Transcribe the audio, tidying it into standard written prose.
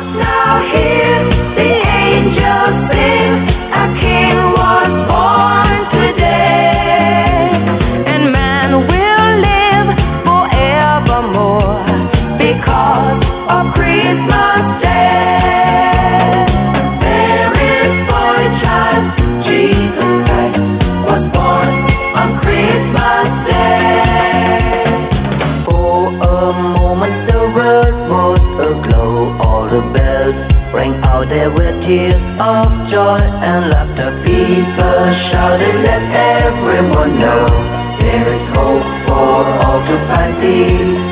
Now hear the angels sing, a king was born today, and man will live forevermore because of Christmas Day. There is boy child, Jesus Christ was born on Christmas Day. For a moment the world was aglow, all the bells rang out, there were tears of joy and laughter. People shouted, let everyone know there is hope for all to find peace.